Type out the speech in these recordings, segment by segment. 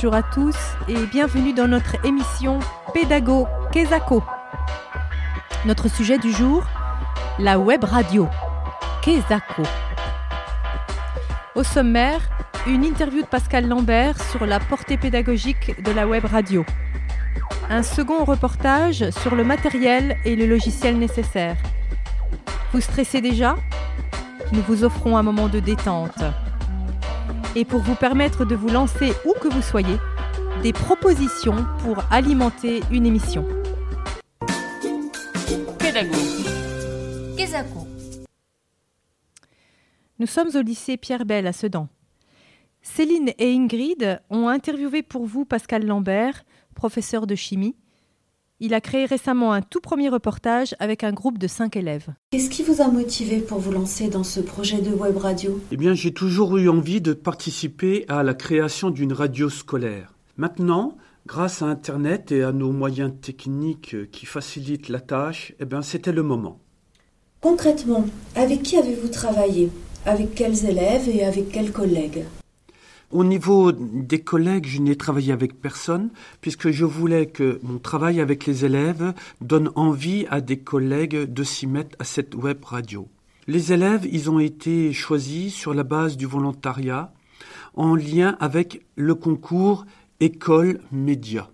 bonjour à tous et bienvenue dans notre émission Pédago Kezako. Notre sujet du jour, la web radio Kezako. Au sommaire, une interview de Pascal Lambert sur la portée pédagogique de la web radio. Un second reportage sur le matériel et le logiciel nécessaires. Vous stressez déjà ? Nous vous offrons un moment de détente. Et pour vous permettre de vous lancer où que vous soyez, des propositions pour alimenter une émission. Pédago Kezako. Nous sommes au lycée Pierre Bel à Sedan. Céline et Ingrid ont interviewé pour vous Pascal Lambert, professeur de chimie. Il a créé récemment un tout premier reportage avec un groupe de 5 élèves. Qu'est-ce qui vous a motivé pour vous lancer dans ce projet de web radio ? Eh bien, j'ai toujours eu envie de participer à la création d'une radio scolaire. Maintenant, grâce à Internet et à nos moyens techniques qui facilitent la tâche, c'était le moment. Concrètement, avec qui avez-vous travaillé ? Avec quels élèves et avec quels collègues ? Au niveau des collègues, je n'ai travaillé avec personne, puisque je voulais que mon travail avec les élèves donne envie à des collègues de s'y mettre à cette web radio. Les élèves, ils ont été choisis sur la base du volontariat, en lien avec le concours École Média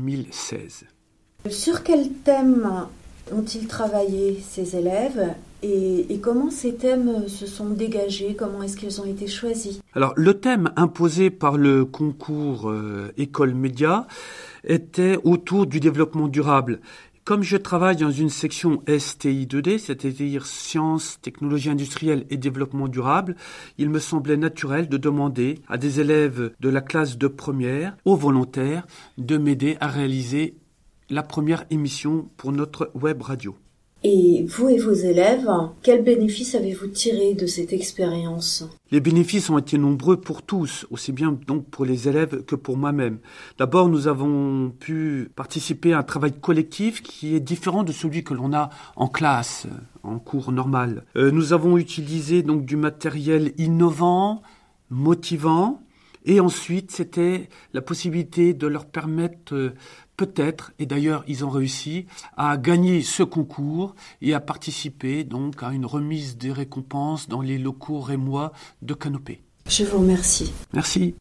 2016. Sur quel thème ont-ils travaillé, ces élèves ? Et comment ces thèmes se sont dégagés ? Comment est-ce qu'ils ont été choisis ? Alors, le thème imposé par le concours École Média était autour du développement durable. Comme je travaille dans une section STI2D, c'est-à-dire Sciences, Technologies industrielles et Développement durable, il me semblait naturel de demander à des élèves de la classe de première, aux volontaires, de m'aider à réaliser la première émission pour notre web radio. Et vous et vos élèves, quels bénéfices avez-vous tiré de cette expérience ? Les bénéfices ont été nombreux pour tous, aussi bien donc pour les élèves que pour moi-même. D'abord, nous avons pu participer à un travail collectif qui est différent de celui que l'on a en classe, en cours normal. Nous avons utilisé donc du matériel innovant, motivant, et ensuite c'était la possibilité de leur permettre peut-être, et d'ailleurs ils ont réussi, à gagner ce concours et à participer donc à une remise des récompenses dans les locaux rémois de Canopée. Je vous remercie. Merci.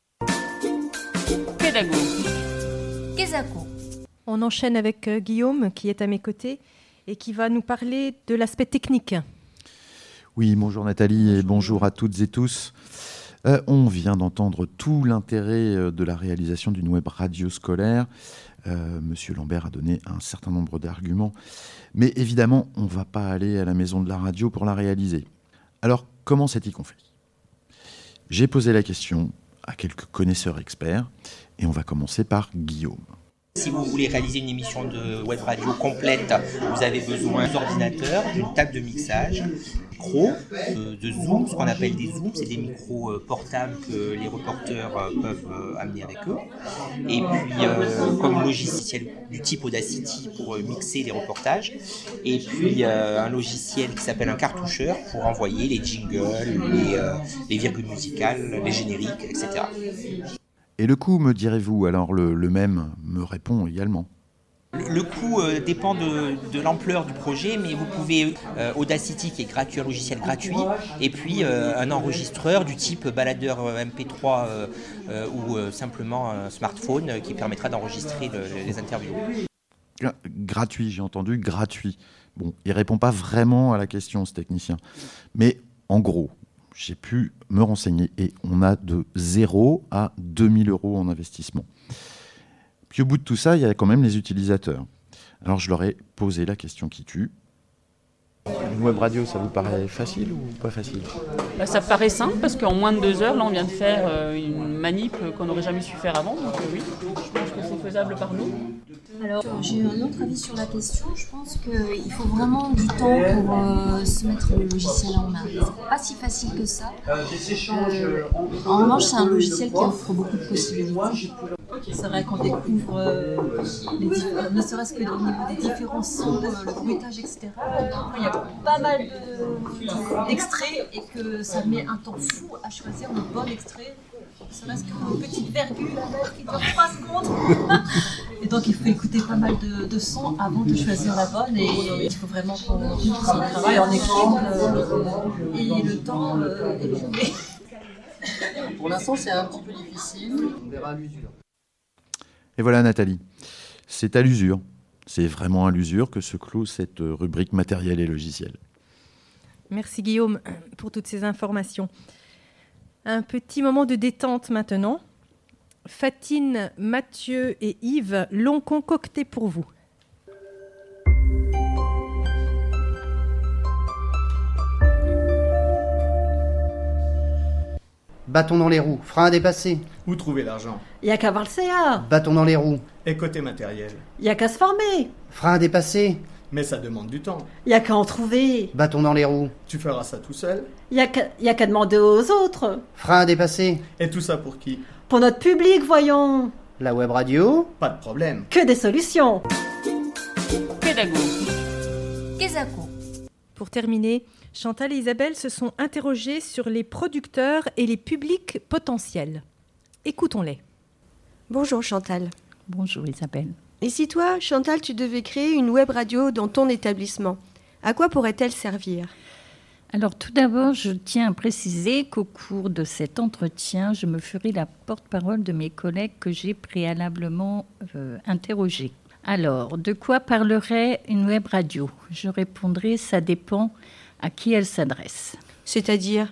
Pédago Kezako. On enchaîne avec Guillaume qui est à mes côtés et qui va nous parler de l'aspect technique. Oui, bonjour Nathalie et bonjour à toutes et tous. On vient d'entendre tout l'intérêt de la réalisation d'une web radio scolaire. Monsieur Lambert a donné un certain nombre d'arguments. Mais évidemment, on ne va pas aller à la maison de la radio pour la réaliser. Alors, comment c'est-il qu'on fait ? J'ai posé la question à quelques connaisseurs experts et on va commencer par Guillaume. Si vous voulez réaliser une émission de web radio complète, vous avez besoin d'ordinateurs, d'une table de mixage, micros, de Zoom, ce qu'on appelle des Zooms, c'est des micros portables que les reporters peuvent amener avec eux. Et puis, comme logiciel du type Audacity pour mixer les reportages. Et puis, un logiciel qui s'appelle un cartoucheur pour envoyer les jingles, les virgules musicales, les génériques, etc. Et le coût, me direz-vous ? Alors le même me répond également. Le coût dépend de l'ampleur du projet, mais vous pouvez Audacity qui est gratuit, un logiciel gratuit, et puis un enregistreur du type baladeur MP3 ou simplement un smartphone qui permettra d'enregistrer les interviews. Gratuit, j'ai entendu gratuit. Bon, il répond pas vraiment à la question, ce technicien. Mais en gros, j'ai pu me renseigner et on a de 0 à 2000 € en investissement. Puis au bout de tout ça, il y a quand même les utilisateurs. Alors je leur ai posé la question qui tue. Une web radio, ça vous paraît facile ou pas facile ? Ça paraît simple parce qu'en moins de 2 heures, là on vient de faire une manip qu'on n'aurait jamais su faire avant. Donc oui, je pense que c'est faisable par nous. Alors, j'ai eu un autre avis sur la question. Je pense qu'il faut vraiment du temps pour se mettre le logiciel en main. C'est pas si facile que ça. En revanche, c'est un logiciel qui offre beaucoup de possibilités. C'est vrai qu'on découvre, ne serait-ce que au niveau des différents sons, le bruitage, etc. Il y a pas mal d'extraits et que ça met un temps fou à choisir le bon extrait serait-ce qu'une petite virgule à mettre qui dure 3 secondes. Et donc il faut écouter pas mal de sons avant de choisir la bonne, et il faut vraiment qu'on travaille en équipe et le temps est limité. Pour l'instant, c'est un petit peu difficile. On verra à l'usure. Et voilà, Nathalie. C'est à l'usure. C'est vraiment à l'usure que se clôt cette rubrique matériel et logiciel. Merci Guillaume pour toutes ces informations. Un petit moment de détente maintenant. Fatine, Mathieu et Yves l'ont concocté pour vous. Bâton dans les roues, frein à dépasser. Où trouver l'argent? Il n'y a qu'à voir le CA. Bâton dans les roues. Et côté matériel? Il n'y a qu'à se former. Frein à dépasser. Mais ça demande du temps. Il n'y a qu'à en trouver. Bâton dans les roues. Tu feras ça tout seul? Il n'y a qu'à demander aux autres. Frein à dépasser. Et tout ça pour qui? Pour notre public, voyons. La web radio. Pas de problème. Que des solutions. Pédago. Kezako. Pour terminer, Chantal et Isabelle se sont interrogées sur les producteurs et les publics potentiels. Écoutons-les. Bonjour Chantal. Bonjour Isabelle. Et si toi, Chantal, tu devais créer une web radio dans ton établissement, à quoi pourrait-elle servir ? Alors tout d'abord, je tiens à préciser qu'au cours de cet entretien, je me ferai la porte-parole de mes collègues que j'ai préalablement interrogés. Alors, de quoi parlerait une web radio ? Je répondrai, ça dépend à qui elle s'adresse. C'est-à-dire ?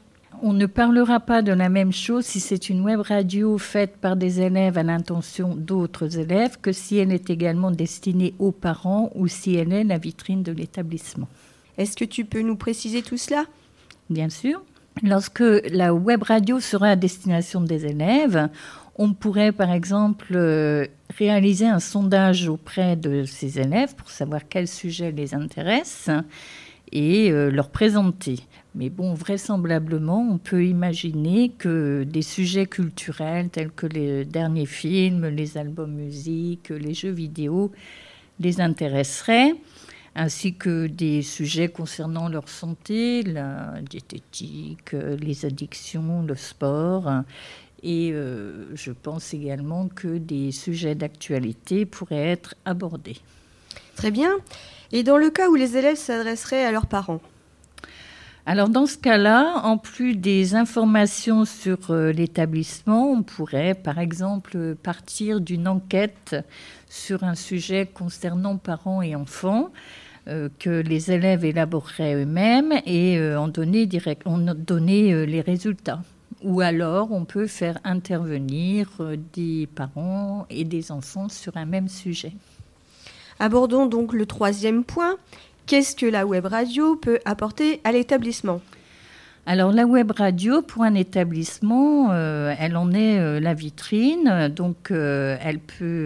On ne parlera pas de la même chose si c'est une web radio faite par des élèves à l'intention d'autres élèves que si elle est également destinée aux parents ou si elle est la vitrine de l'établissement. Est-ce que tu peux nous préciser tout cela ? Bien sûr. Lorsque la web radio sera à destination des élèves, on pourrait par exemple réaliser un sondage auprès de ces élèves pour savoir quel sujet les intéresse et leur présenter. Mais bon, vraisemblablement, on peut imaginer que des sujets culturels tels que les derniers films, les albums musique, les jeux vidéo les intéresseraient, ainsi que des sujets concernant leur santé, la diététique, les addictions, le sport. Et je pense également que des sujets d'actualité pourraient être abordés. Très bien. Et dans le cas où les élèves s'adresseraient à leurs parents ? Alors dans ce cas-là, en plus des informations sur l'établissement, on pourrait par exemple partir d'une enquête sur un sujet concernant parents et enfants que les élèves élaboreraient eux-mêmes et en donner les résultats. Ou alors on peut faire intervenir des parents et des enfants sur un même sujet. Abordons donc le troisième point. Qu'est-ce que la web radio peut apporter à l'établissement ? Alors la web radio, pour un établissement, elle en est la vitrine. Donc elle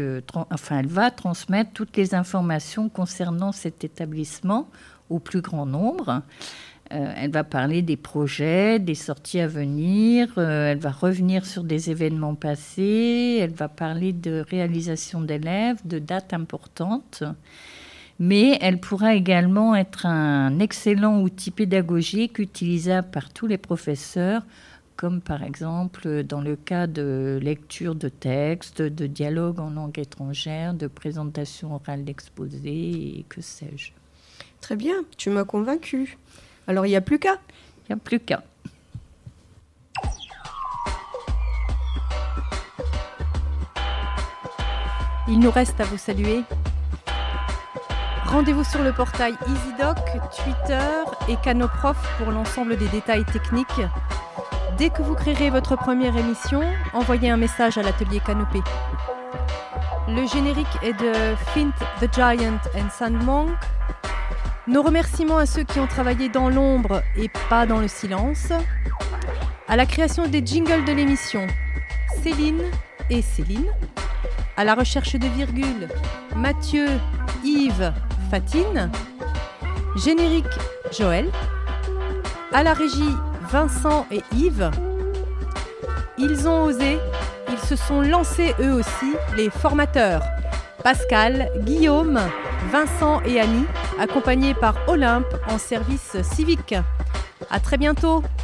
va transmettre toutes les informations concernant cet établissement au plus grand nombre. Elle va parler des projets, des sorties à venir. Elle va revenir sur des événements passés. Elle va parler de réalisation d'élèves, de dates importantes. Mais elle pourra également être un excellent outil pédagogique utilisable par tous les professeurs, comme par exemple dans le cas de lecture de textes, de dialogue en langue étrangère, de présentation orale d'exposés et que sais-je. Très bien, tu m'as convaincue. Alors il n'y a plus qu'à ? Il n'y a plus qu'à. Il nous reste à vous saluer. Rendez-vous sur le portail EasyDoc, Twitter et Canoprof pour l'ensemble des détails techniques. Dès que vous créerez votre première émission, envoyez un message à l'atelier Canopé. Le générique est de Fint the Giant and Sandmonk. Nos remerciements à ceux qui ont travaillé dans l'ombre et pas dans le silence. À la création des jingles de l'émission, Céline et Céline. À la recherche de virgules, Mathieu, Yves, Fatine. Générique, Joël. À la régie, Vincent et Yves. Ils ont osé, ils se sont lancés eux aussi, les formateurs. Pascal, Guillaume, Vincent et Annie, accompagnés par Olympe en service civique. À très bientôt.